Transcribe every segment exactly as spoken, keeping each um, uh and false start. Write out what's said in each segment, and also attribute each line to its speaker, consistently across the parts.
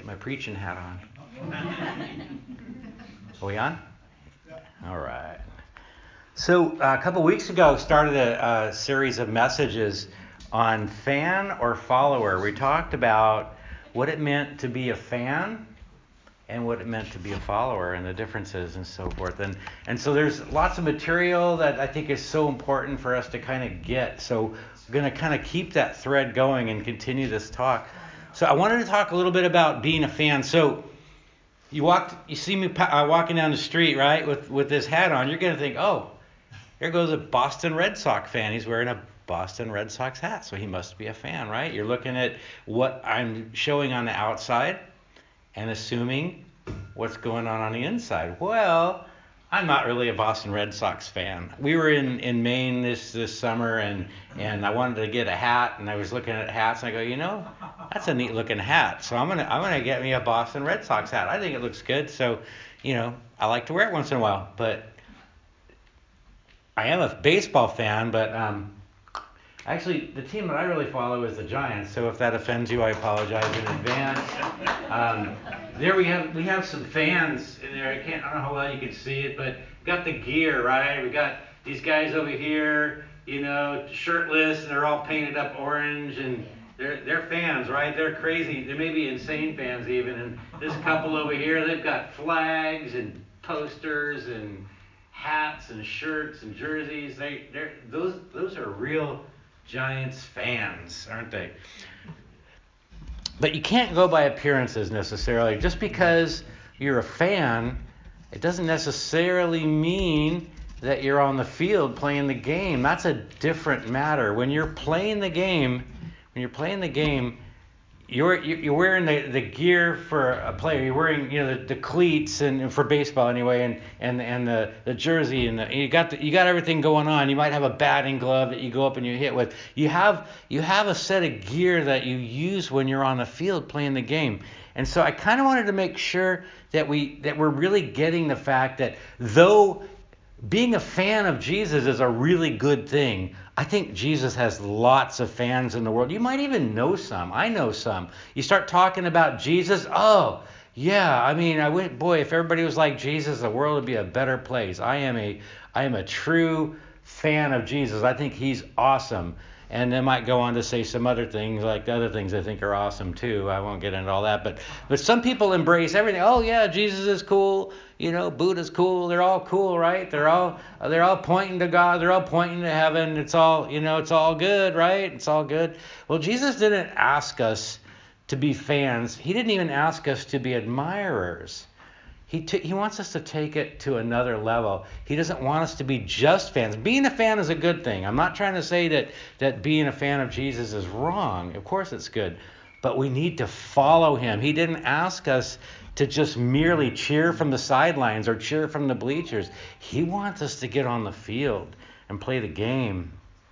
Speaker 1: get my preaching hat on. Are we on? All right. So uh, a couple weeks ago, started a, a series of messages on fan or follower. We talked about what it meant to be a fan and what it meant to be a follower and the differences and so forth. And and so there's lots of material that I think is so important for us to kind of get. So we're going to kind of keep that thread going and continue this talk. So I wanted to talk a little bit about being a fan. So you walked, you see me uh, walking down the street, right, with, with this hat on. You're going to think, oh, here goes a Boston Red Sox fan. He's wearing a Boston Red Sox hat, so he must be a fan, right? You're looking at what I'm showing on the outside and assuming what's going on on the inside. Well, I'm not really a Boston Red Sox fan. We were in, in Maine this, this summer, and, and I wanted to get a hat, and I was looking at hats, and I go, you know, that's a neat looking hat. So I'm gonna I'm gonna get me a Boston Red Sox hat. I think it looks good. So, you know, I like to wear it once in a while. But I am a baseball fan, but um, actually, the team that I really follow is the Giants. So if that offends you, I apologize in advance. Um, there we have we have some fans in there. I can't I don't know how well you can see it, but we got the gear, right? We got these guys over here, you know, shirtless, and they're all painted up orange, and they're they're fans, right? They're crazy. They may be insane fans even. And this couple over here, they've got flags and posters and hats and shirts and jerseys. They they're those those are real Giants fans, aren't they? But you can't go by appearances necessarily. Just because you're a fan, it doesn't necessarily mean that you're on the field playing the game. That's a different matter. When you're playing the game, when you're playing the game, You're you're wearing the, the gear for a player. You're wearing you know the, the cleats and, and for baseball anyway, and and and the, the jersey and, the, and you got the, you got everything going on. You might have a batting glove that you go up and you hit with. You have you have a set of gear that you use when you're on the field playing the game. And so I kind of wanted to make sure that we that we're really getting the fact that though being a fan of Jesus is a really good thing, I think Jesus has lots of fans in the world. You might even know some. I know some. You start talking about Jesus, oh, yeah, I mean, I would, boy, if everybody was like Jesus, the world would be a better place. I am a I am a true fan of Jesus. I think he's awesome. And they might go on to say some other things, like the other things I think are awesome too. I won't get into all that. But but some people embrace everything. Oh yeah, Jesus is cool. You know, Buddha's cool. They're all cool, right? They're all they're all pointing to God. They're all pointing to heaven. It's all, you know, it's all good, right? It's all good. Well, Jesus didn't ask us to be fans. He didn't even ask us to be admirers. He t- he wants us to take it to another level. He doesn't want us to be just fans. Being a fan is a good thing. I'm not trying to say that, that being a fan of Jesus is wrong. Of course it's good. But we need to follow him. He didn't ask us to just merely cheer from the sidelines or cheer from the bleachers. He wants us to get on the field and play the game.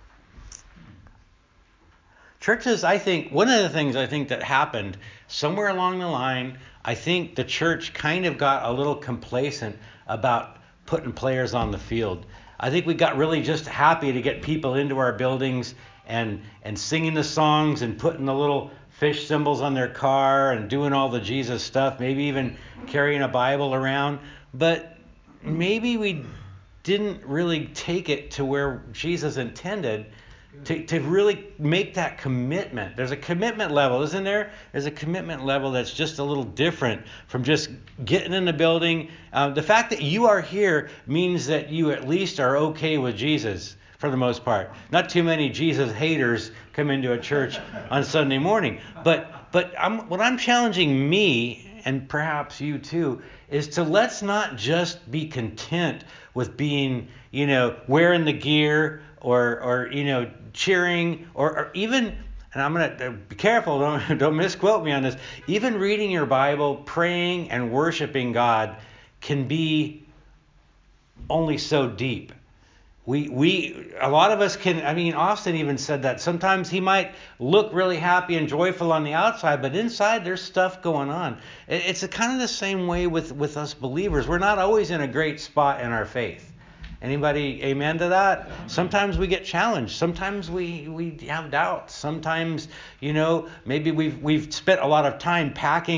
Speaker 1: Churches, I think, one of the things I think that happened somewhere along the line, I think the church kind of got a little complacent about putting players on the field. I think we got really just happy to get people into our buildings and and singing the songs and putting the little fish symbols on their car and doing all the Jesus stuff, maybe even carrying a Bible around. But maybe we didn't really take it to where Jesus intended. To, to really make that commitment. There's a commitment level, isn't there? There's a commitment level that's just a little different from just getting in the building. Uh, the fact that you are here means that you at least are okay with Jesus for the most part. Not too many Jesus haters come into a church on Sunday morning. But but I'm, what I'm challenging me, and perhaps you too, is to let's not just be content with being, you know, wearing the gear or or you know cheering or, or even, and I'm gonna be careful, don't don't misquote me on this. Even reading your Bible, praying and worshiping God can be only so deep. We we a lot of us can. I mean, Austin even said that sometimes he might look really happy and joyful on the outside, but inside there's stuff going on. It, it's a, kind of the same way with with us believers. We're not always in a great spot in our faith. Anybody amen to that? Sometimes we get challenged. Sometimes we, we have doubts. Sometimes, you know, maybe we've we've spent a lot of time packing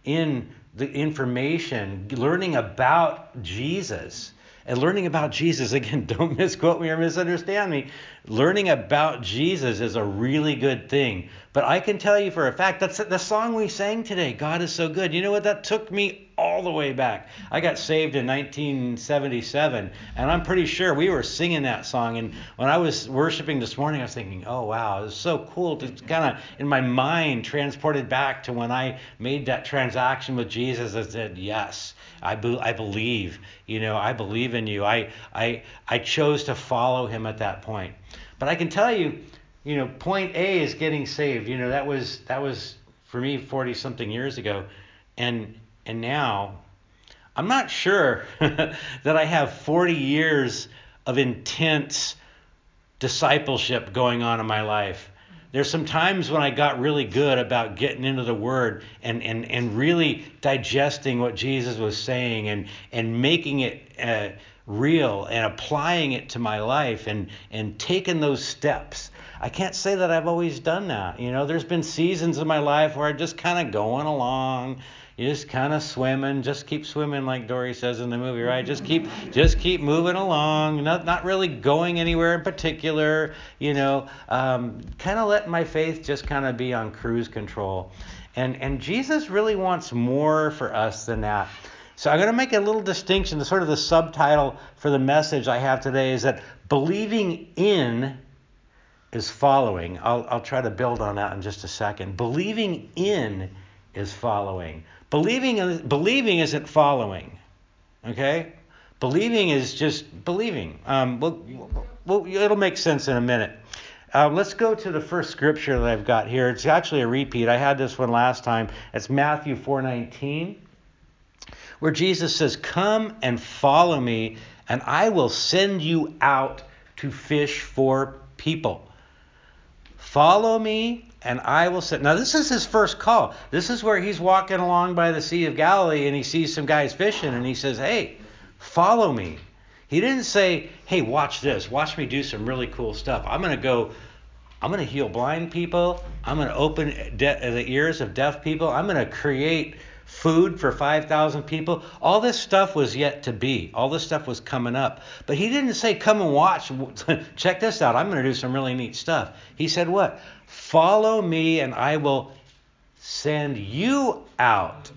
Speaker 1: in the information, learning about Jesus. And learning about Jesus, again, don't misquote me or misunderstand me. Learning about Jesus is a really good thing. But I can tell you for a fact, that's the song we sang today, God is so good. You know what? That took me all the way back. I got saved in nineteen seventy-seven, and I'm pretty sure we were singing that song. And when I was worshiping this morning, I was thinking, oh, wow, it was so cool to kind of, in my mind, transported back to when I made that transaction with Jesus. I said, yes, I, be- I believe, you know, I believe in you. I, I, I chose to follow him at that point. But I can tell you, you know, point A is getting saved. You know, that was, that was for me forty something years ago. And And now, I'm not sure that I have forty years of intense discipleship going on in my life. There's some times when I got really good about getting into the Word and, and, and really digesting what Jesus was saying and, and making it uh, real and applying it to my life and, and taking those steps. I can't say that I've always done that. You know, there's been seasons in my life where I'm just kind of going along. You just kind of swimming, just keep swimming, like Dory says in the movie, right? Just keep, just keep moving along, not not really going anywhere in particular, you know. Um, kind of letting my faith just kind of be on cruise control, and and Jesus really wants more for us than that. So I'm going to make a little distinction. The sort of the subtitle for the message I have today is that believing in is following. I'll I'll try to build on that in just a second. Believing in is following. Believing believing isn't following, okay? Believing is just believing. Um, we'll, we'll, it'll make sense in a minute. Uh, let's go to the first scripture that I've got here. It's actually a repeat. I had this one last time. It's Matthew four nineteen, where Jesus says, "Come and follow me, and I will send you out to fish for people." Follow me, and I will send. Now, this is his first call. This is where he's walking along by the Sea of Galilee, and he sees some guys fishing, and he says, "Hey, follow me." He didn't say, "Hey, watch this. Watch me do some really cool stuff. I'm going to go, I'm going to heal blind people. I'm going to open de- the ears of deaf people. I'm going to create food for five thousand people." All this stuff was yet to be. All this stuff was coming up. But he didn't say, "Come and watch. Check this out. I'm going to do some really neat stuff." He said what? "Follow me and I will send you out."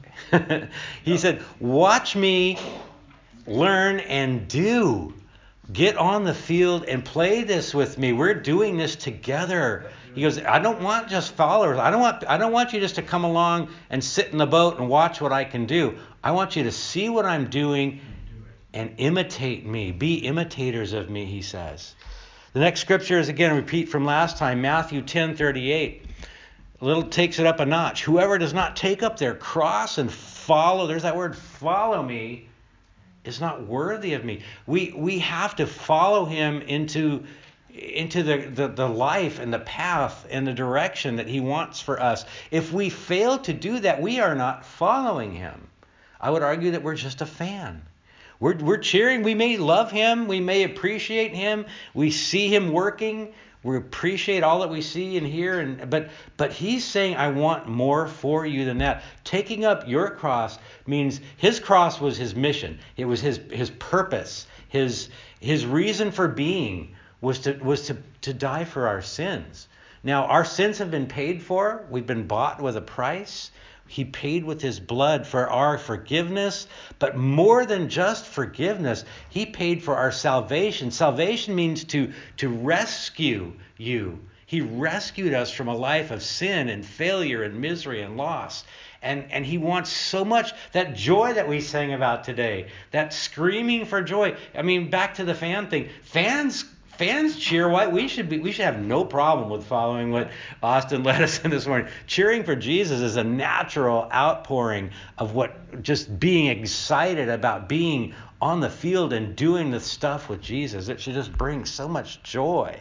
Speaker 1: He said, "Watch me, learn, and do. Get on the field and play this with me. We're doing this together." He goes, "I don't want just followers. I don't want I don't want you just to come along and sit in the boat and watch what I can do. I want you to see what I'm doing and imitate me. Be imitators of me," he says. The next scripture is again a repeat from last time, Matthew ten thirty-eight. A little takes it up a notch. "Whoever does not take up their cross and follow," there's that word, "follow me," is not worthy of me. We we have to follow him into into the, the, the life and the path and the direction that he wants for us. If we fail to do that, we are not following him. I would argue that we're just a fan. We're we're cheering. We may love him. We may appreciate him. We see him working. We appreciate all that we see and hear. And but but he's saying, "I want more for you than that." Taking up your cross means his cross was his mission. It was his his purpose. His his reason for being was to was to, to die for our sins. Now, our sins have been paid for. We've been bought with a price. He paid with his blood for our forgiveness, but more than just forgiveness, he paid for our salvation. Salvation means to, to rescue you. He rescued us from a life of sin and failure and misery and loss. And, and he wants so much, that joy that we sang about today, that screaming for joy. I mean, back to the fan thing. Fans Fans cheer. Why we should be? We should have no problem with following what Austin led us in this morning. Cheering for Jesus is a natural outpouring of what just being excited about being on the field and doing the stuff with Jesus. It should just bring so much joy.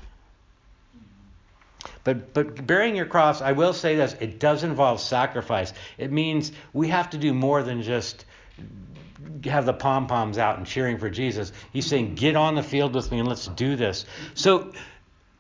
Speaker 1: But but bearing your cross, I will say this: it does involve sacrifice. It means we have to do more than just have the pom-poms out and cheering for Jesus. He's saying, "Get on the field with me and let's do this." So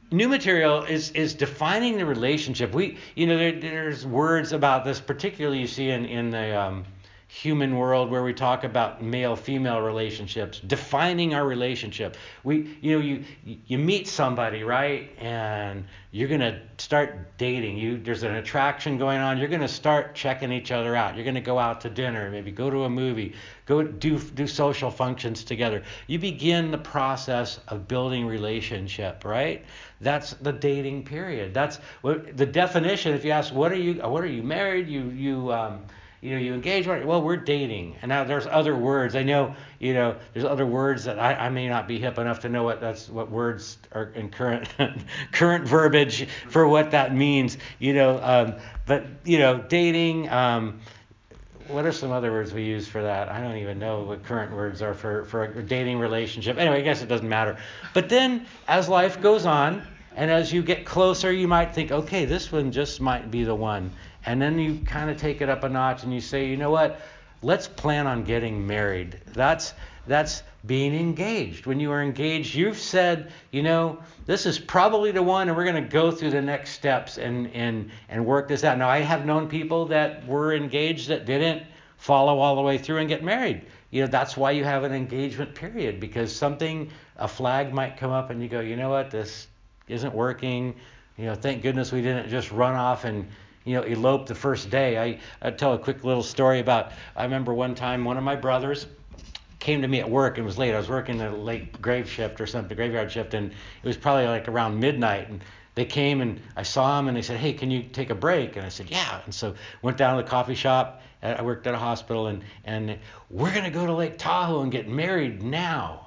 Speaker 1: new material is is defining the relationship. We, you know, there, there's words about this, particularly you see in in the um, human world where we talk about male-female relationships, defining our relationship. We, you know, you you meet somebody, right, and you're gonna start dating. You there's an attraction going on. You're gonna start checking each other out. You're gonna go out to dinner, maybe go to a movie, go do do social functions together. You begin the process of building relationship, right? That's the dating period. That's what the definition. If you ask, what are you? What are you married? You you um, you know, you engage. Well, we're dating. And now there's other words. I know, you know, there's other words that I, I may not be hip enough to know what that's what words are in current current verbiage for what that means. You know, um, but you know, dating. Um, what are some other words we use for that? I don't even know what current words are for for a dating relationship. Anyway, I guess it doesn't matter. But then, as life goes on, and as you get closer, you might think, okay, this one just might be the one. And then you kind of take it up a notch and you say, you know what? Let's plan on getting married. That's that's being engaged. When you are engaged, you've said, you know, this is probably the one, and we're going to go through the next steps and and and work this out. Now, I have known people that were engaged that didn't follow all the way through and get married. You know, that's why you have an engagement period, because something, a flag might come up and you go, you know what, this isn't working. You know, thank goodness we didn't just run off and, you know, elope the first day. I I tell a quick little story about, I remember one time one of my brothers came to me at work and was late. I was working a late grave shift or something, graveyard shift, and it was probably like around midnight. And they came and I saw them and they said, hey, can you take a break? And I said, yeah. And so went down to the coffee shop. I worked at a hospital, and and we're gonna go to Lake Tahoe and get married now.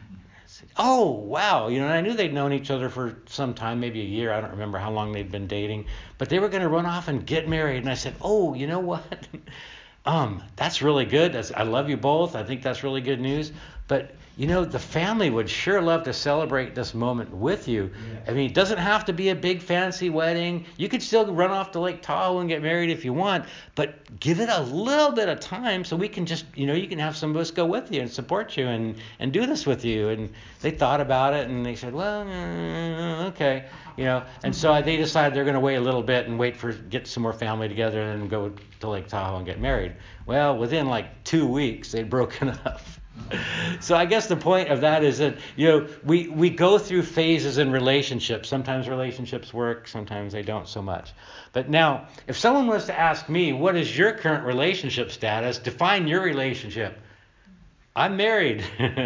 Speaker 1: Oh, wow. You know, and I knew they'd known each other for some time, maybe a year. I don't remember how long they'd been dating. But they were going to run off and get married. And I said, oh, you know what? um, that's really good. That's, I love you both. I think that's really good news. But, you know, the family would sure love to celebrate this moment with you. Yes. I mean, it doesn't have to be a big fancy wedding. You could still run off to Lake Tahoe and get married if you want, but give it a little bit of time so we can just, you know, you can have some of us go with you and support you and, and do this with you. And they thought about it and they said, well, uh, okay, you know. And so they decided they're going to wait a little bit and wait for, get some more family together and then go to Lake Tahoe and get married. Well, within like two weeks, they'd broken up. So I guess the point of that is that, you know, we, we go through phases in relationships. Sometimes relationships work, sometimes they don't so much. But now, if someone was to ask me, what is your current relationship status? Define your relationship. I'm married.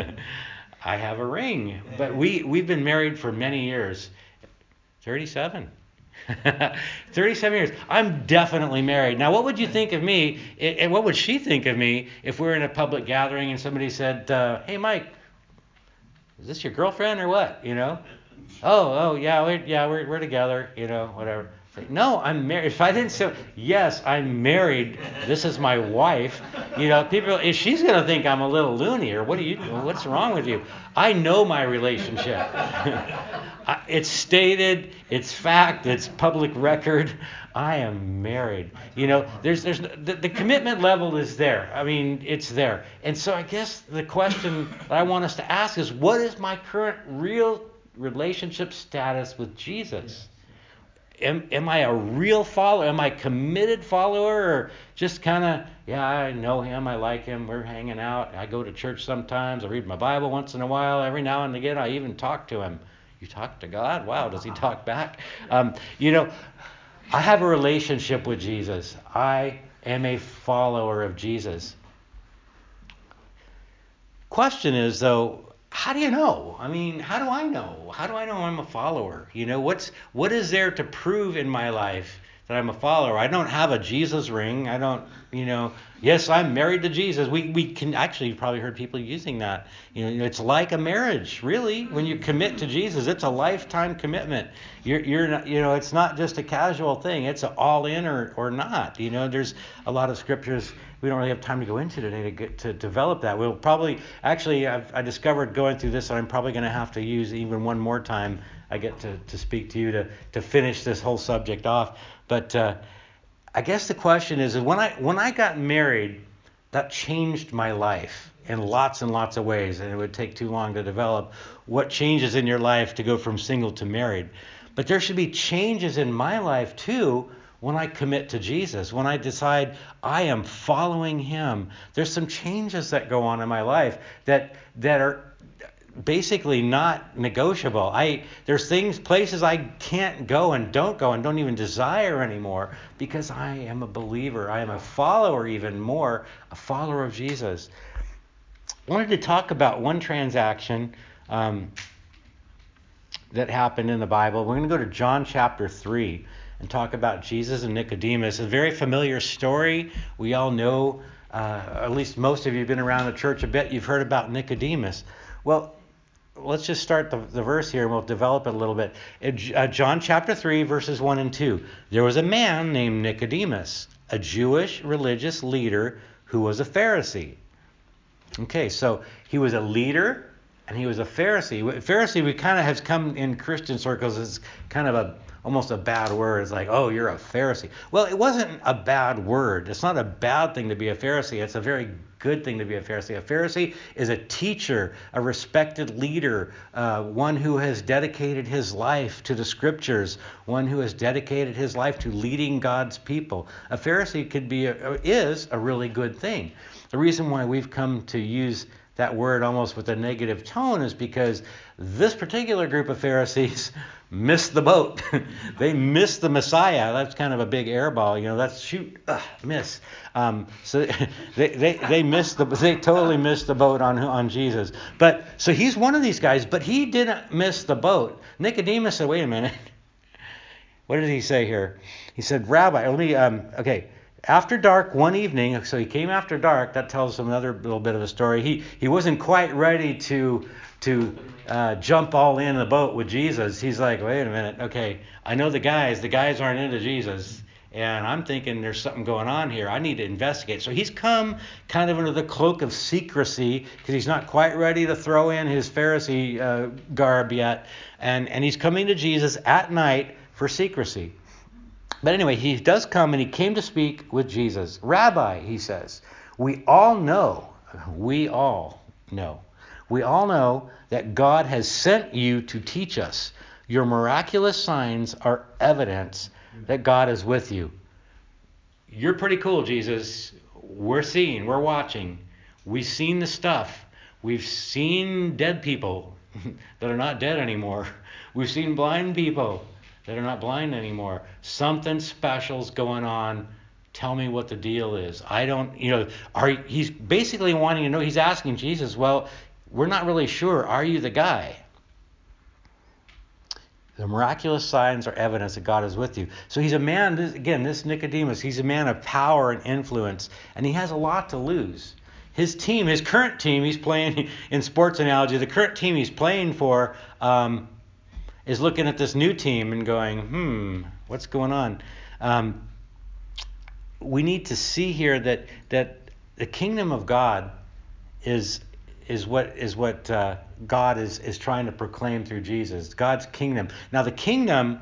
Speaker 1: I have a ring. But we, we've been married for many years. thirty-seven. thirty-seven years. I'm definitely married. Now, what would you think of me, and what would she think of me if we were in a public gathering and somebody said, uh, hey, Mike, is this your girlfriend or what? You know? Oh, oh, yeah, we're, yeah, we're, we're together, you know, whatever. Say, no, I'm married. If I didn't say, yes, I'm married, this is my wife, you know, people, if she's going to think I'm a little loony or what are you, what's wrong with you? I know my relationship. It's stated, it's fact, it's public record. I am married. You know, there's there's the, the commitment level is there. I mean, it's there. And so I guess the question that I want us to ask is, what is my current real relationship status with Jesus? Am, am I a real follower? Am I a committed follower, or just kind of, yeah, I know him, I like him, we're hanging out, I go to church sometimes, I read my Bible once in a while, every now and again I even talk to him. You talk to God? Wow, does he talk back? Um, you know, I have a relationship with Jesus. I am a follower of Jesus. Question is, though, how do you know? I mean, how do I know? How do I know I'm a follower? You know, what's what is there to prove in my life that I'm a follower? I don't have a Jesus ring. I don't, you know, yes, I'm married to Jesus. We we can actually, you've probably heard people using that. You know, it's like a marriage, really. When you commit to Jesus, it's a lifetime commitment. You're you're not, you know, it's not just a casual thing. It's an all in or or not. You know, there's a lot of scriptures we don't really have time to go into today to get to develop that. We'll probably actually I've, I discovered going through this that I'm probably going to have to use even one more time I get to to speak to you to to finish this whole subject off. But uh, I guess the question is, is when I when I got married, that changed my life. in lots and lots of ways, and it would take too long to develop what changes in your life to go from single to married. But there should be changes in my life too when I commit to Jesus, when I decide I am following him. There's some changes that go on in my life that that are basically not negotiable. I there's things, places I can't go and don't go and don't even desire anymore because I am a believer. I am a follower, even more, a follower of Jesus. I wanted to talk about one transaction um, that happened in the Bible. We're going to go to John chapter three and talk about Jesus and Nicodemus. A very familiar story. We all know, uh, at least most of you have been around the church a bit, you've heard about Nicodemus. Well, let's just start the, the verse here and we'll develop it a little bit. In, uh, John chapter three, verses one and two. There was a man named Nicodemus, a Jewish religious leader who was a Pharisee. Okay, so he was a leader and he was a Pharisee. Pharisee, we kind of has come in Christian circles as kind of a almost a bad word. It's like, oh, you're a Pharisee. Well, it wasn't a bad word. It's not a bad thing to be a Pharisee. It's a very good thing to be a Pharisee. A Pharisee is a teacher, a respected leader, uh, one who has dedicated his life to the scriptures, one who has dedicated his life to leading God's people. A Pharisee could be a, is a really good thing. The reason why we've come to use that word almost with a negative tone is because this particular group of Pharisees missed the boat. They missed the Messiah. That's kind of a big air ball, you know. That's shoot, ugh, miss. Um, so they they they missed the they totally missed the boat on on Jesus. But so he's one of these guys, but he didn't miss the boat. Nicodemus said, "Wait a minute. What did he say here?" He said, "Rabbi, let me um okay." After dark one evening, so he came after dark. That tells us another little bit of a story. He he wasn't quite ready to to uh, jump all in the boat with Jesus. He's like, wait a minute, okay, I know the guys. The guys aren't into Jesus, and I'm thinking there's something going on here. I need to investigate. So he's come kind of under the cloak of secrecy because he's not quite ready to throw in his Pharisee uh, garb yet, and and he's coming to Jesus at night for secrecy. But anyway, he does come and he came to speak with Jesus. Rabbi, he says, we all know, we all know, we all know that God has sent you to teach us. Your miraculous signs are evidence that God is with you. You're pretty cool, Jesus. We're seeing, we're watching. We've seen the stuff. We've seen dead people that are not dead anymore. We've seen blind people that are not blind anymore. Something special's going on. Tell me what the deal is. I don't, you know, are he's basically wanting to know, he's asking Jesus, well, we're not really sure. Are you the guy? The miraculous signs are evidence that God is with you. So he's a man, this, again, this Nicodemus, he's a man of power and influence, and he has a lot to lose. His team, his current team, he's playing, in sports analogy, the current team he's playing for, um, is looking at this new team and going, hmm, what's going on? Um, we need to see here that that the kingdom of God is is what is what uh, God is is trying to proclaim through Jesus. God's kingdom. Now the kingdom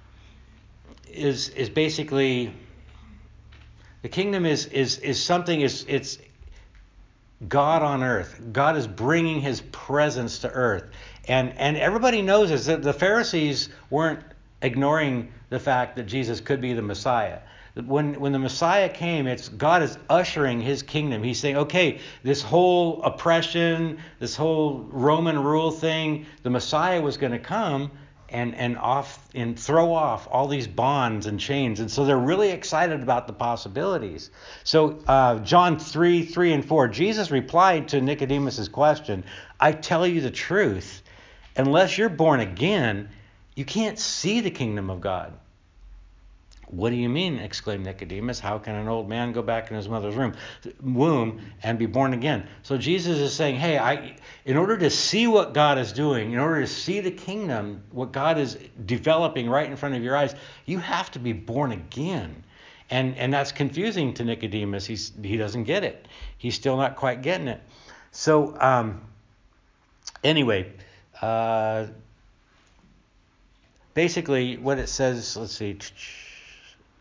Speaker 1: is is basically the kingdom is is is something is it's God on earth. God is bringing his presence to earth. And and everybody knows this, that the Pharisees weren't ignoring the fact that Jesus could be the Messiah. When when the Messiah came, it's God is ushering his kingdom. He's saying, okay, this whole oppression, this whole Roman rule thing, the Messiah was going to come and and off and throw off all these bonds and chains. And so they're really excited about the possibilities. So uh, John three, three and four, Jesus replied to Nicodemus's question, I tell you the truth, unless you're born again, you can't see the kingdom of God. What do you mean? Exclaimed Nicodemus. How can an old man go back in his mother's room, womb and be born again? So Jesus is saying, hey, I, in order to see what God is doing, in order to see the kingdom, what God is developing right in front of your eyes, you have to be born again. And and that's confusing to Nicodemus. He's, he doesn't get it. He's still not quite getting it. So um, anyway, uh, basically what it says, let's see.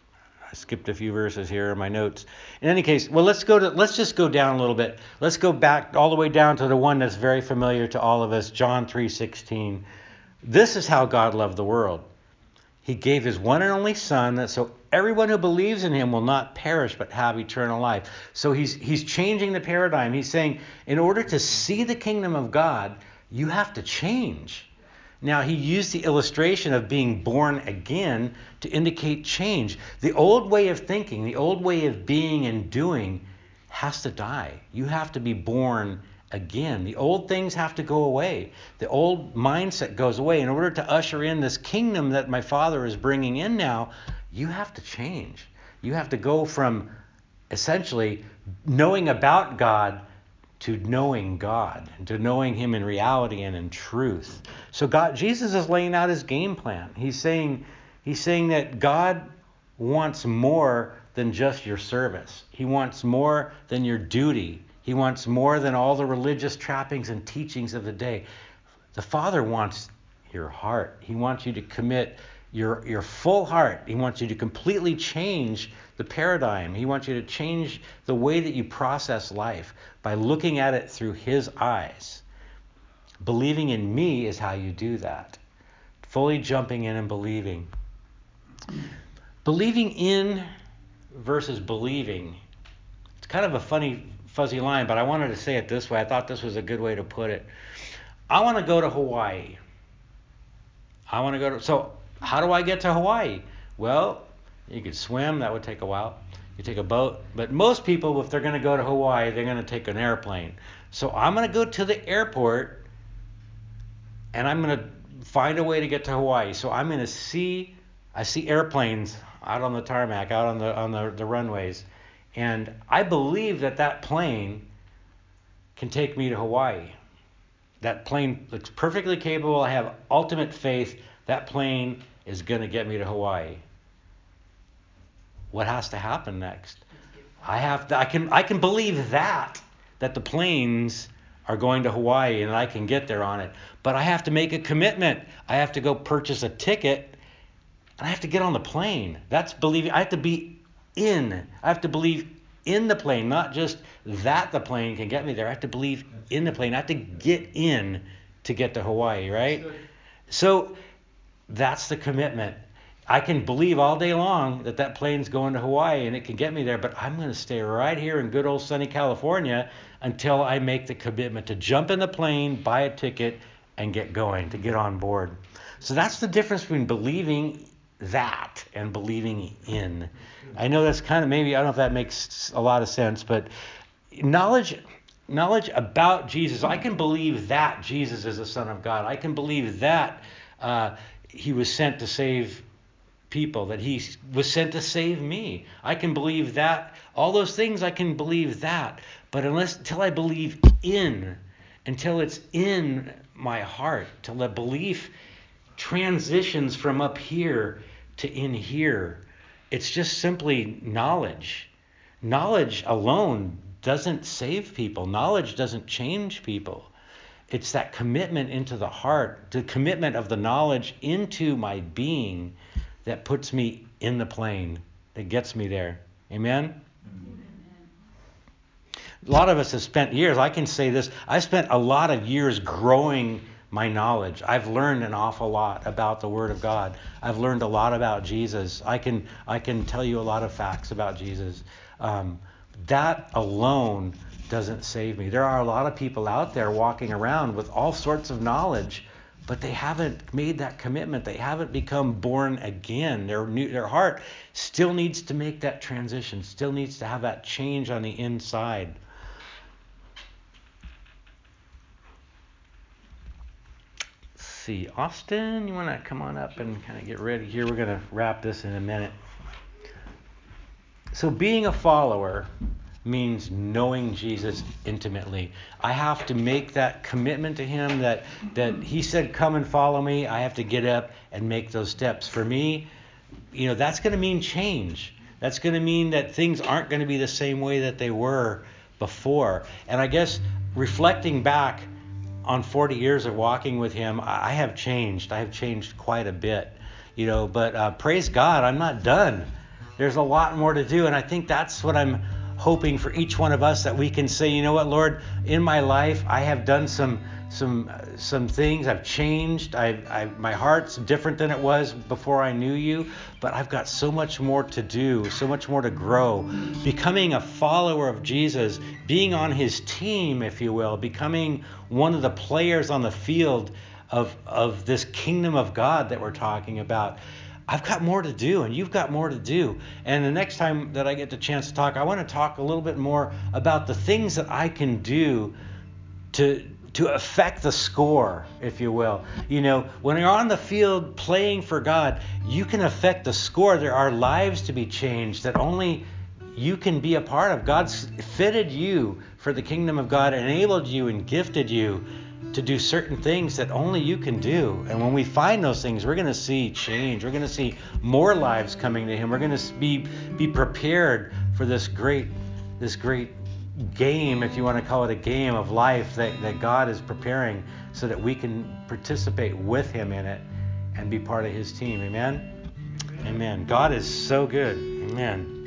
Speaker 1: I skipped a few verses here in my notes. In any case, well, let's go to let's just go down a little bit. Let's go back all the way down to the one that's very familiar to all of us, John three sixteen. This is how God loved the world. He gave his one and only Son, that so everyone who believes in him will not perish but have eternal life. So he's he's changing the paradigm. He's saying, in order to see the kingdom of God, you have to change. Now, he used the illustration of being born again to indicate change. The old way of thinking, the old way of being and doing has to die. You have to be born again. The old things have to go away. The old mindset goes away. In order to usher in this kingdom that my Father is bringing in now, you have to change. You have to go from essentially knowing about God to knowing God, to knowing him in reality and in truth. So God, Jesus is laying out his game plan. He's saying, he's saying that God wants more than just your service. He wants more than your duty. He wants more than all the religious trappings and teachings of the day. The Father wants your heart. He wants you to commit your your full heart. He wants you to completely change the paradigm. He wants you to change the way that you process life by looking at it through his eyes. Believing in me is how you do that. Fully jumping in and believing. Believing in versus believing. It's kind of a funny, fuzzy line, but I wanted to say it this way. I thought this was a good way to put it. I want to go to Hawaii. I want to go to... So, how do I get to Hawaii? Well, you could swim. That would take a while. You take a boat. But most people, if they're going to go to Hawaii, they're going to take an airplane. So I'm going to go to the airport, and I'm going to find a way to get to Hawaii. So I'm going to see... I see airplanes out on the tarmac, out on the on the, the runways. And I believe that that plane can take me to Hawaii. That plane looks perfectly capable. I have ultimate faith that plane is going to get me to Hawaii. What has to happen next? I have to, I can I can believe that that the planes are going to Hawaii and I can get there on it. But I have to make a commitment. I have to go purchase a ticket and I have to get on the plane. That's believing. I have to be in. I have to believe in the plane, not just that the plane can get me there. I have to believe in the plane. I have to get in to get to Hawaii, right? So that's the commitment. I can believe all day long that that plane's going to Hawaii and it can get me there, but I'm going to stay right here in good old sunny California until I make the commitment to jump in the plane, buy a ticket, and get going, to get on board. So that's the difference between believing that and believing in. I know that's kind of maybe, I don't know if that makes a lot of sense, but knowledge knowledge about Jesus, I can believe that Jesus is the Son of God. I can believe that uh, he was sent to save people, that he was sent to save me. I can believe that. All those things, I can believe that. But unless, until I believe in, until it's in my heart, till the belief transitions from up here to in here, it's just simply knowledge. Knowledge alone doesn't save people. Knowledge doesn't change people. It's that commitment into the heart, the commitment of the knowledge into my being that puts me in the plane, that gets me there. Amen? Amen. A lot of us have spent years, I can say this, I spent a lot of years growing my knowledge. I've learned an awful lot about the Word of God. I've learned a lot about Jesus. I can I can tell you a lot of facts about Jesus. Um, that alone doesn't save me. There are a lot of people out there walking around with all sorts of knowledge, but they haven't made that commitment. They haven't become born again. Their new, their heart still needs to make that transition, still needs to have that change on the inside. See, Austin, you want to come on up and kind of get ready here? We're going to wrap this in a minute. So being a follower means knowing Jesus intimately. I have to make that commitment to him that, that he said, come and follow me. I have to get up and make those steps. For me, you know, that's going to mean change. That's going to mean that things aren't going to be the same way that they were before. And I guess reflecting back on forty years of walking with him, I have changed. I have changed quite a bit, you know, but uh, praise God, I'm not done. there's a lot more to do. And I think that's what I'm hoping for each one of us, that we can say, you know what, Lord, in my life, I have done some some some things. I've changed. I've, I've my heart's different than it was before I knew you, but I've got so much more to do, so much more to grow. Becoming a follower of Jesus, being on his team, if you will, becoming one of the players on the field of of this kingdom of God that we're talking about. I've got more to do, and you've got more to do. And the next time that I get the chance to talk, I want to talk a little bit more about the things that I can do to to affect the score, if you will. You know, when you're on the field playing for God, you can affect the score. There are lives to be changed that only you can be a part of. God's fitted you for the kingdom of God, enabled you and gifted you to do certain things that only you can do. And when we find those things, we're going to see change. We're going to see more lives coming to him. We're going to be be prepared for this great this great game, if you want to call it a game of life that, that God is preparing, so that we can participate with him in it and be part of his team. Amen? Amen. God is so good. Amen.